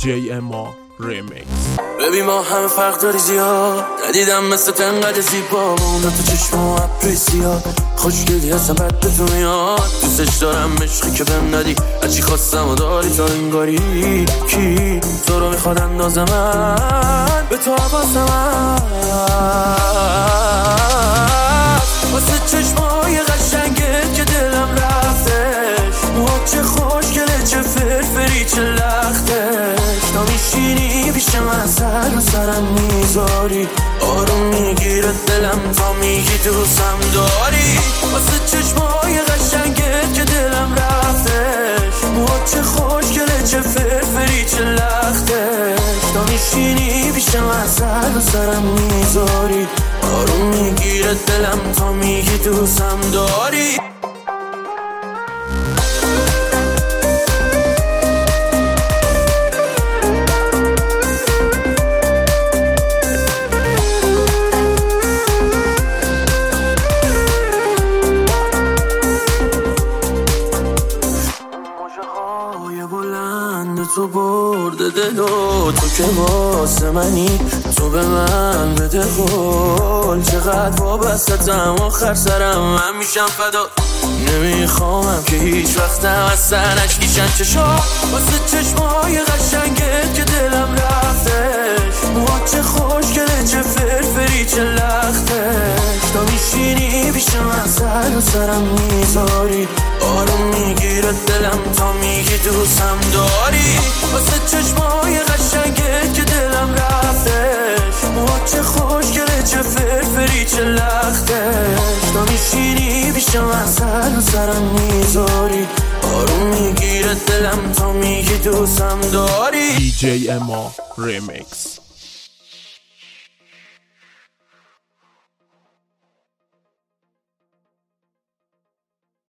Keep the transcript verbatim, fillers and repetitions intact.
جی اما ریمیکس. ببین ما همه فرق داری زیاد، ندیدم مثل تنقدر زیبا با اون تو چشم و ابروی سیاه. خوشگلی هستم بد به تو میاد، دوستش دارم عشقی که بهم ندی، هرچی خواستم و داری تا انگاری. کی تو رو میخواد اندازه من به تو حواسم واسه چشمای قشنگت که دلم رفتش. موها چه خوشگله چه فرفری چه لختش، تا میشینی پیش من سر و سرم میذاری، آروم میگیره دلم تا میگی دوستم داری. واسه چشمای قشنگت که دلم رفتش، موها چه خوشگله چه فرفری چه لختش، تا میشینی پیش من سر و سرم میذاری، آروم میگیره دلم تا میگی دوستم داری. تو برده دل و تو که واسه منی، تو به من بده قول، چقدر وابستم آخر سرم من میشم فدا. نمیخوامم که هیچ وقتم از سرش کشن چشا، واسه چشمای قشنگت که دلم رفتش. موها چه خوشگله چه فرفری چه لختش، تا میشینی پیش من سر و سرم میذاری، آروم میگیره دلم تا میگی دوستم داری. واسه چشمای قشنگت که دلم رفتش، موها چه خوشگله چه فرفری چه لختش، تا میشینی پیش من سر و سرم میذاری، آروم میگیره دلم تا میگی دوستم داری. دی جی اما ریمیکس.